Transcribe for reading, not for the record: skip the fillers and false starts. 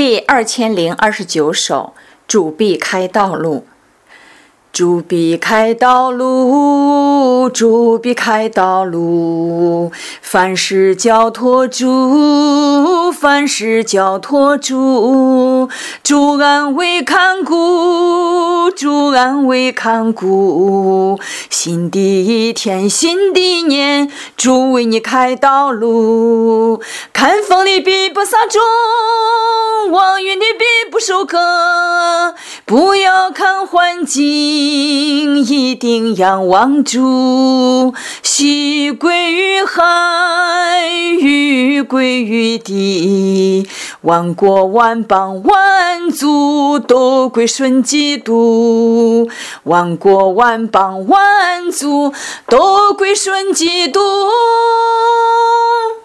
第2029首，主必开道路。主必开道路，主必开道路，凡事交托主，凡事交托主，主安慰看顾，主安慰看顾，新的一天，新的年，主为你开道路。看风的必不撒种，望云的必不收割，不要看环境，一定仰望主。溪归于海，鱼归于地，万国万邦万族都归顺基督，万国万邦万族都归顺基督。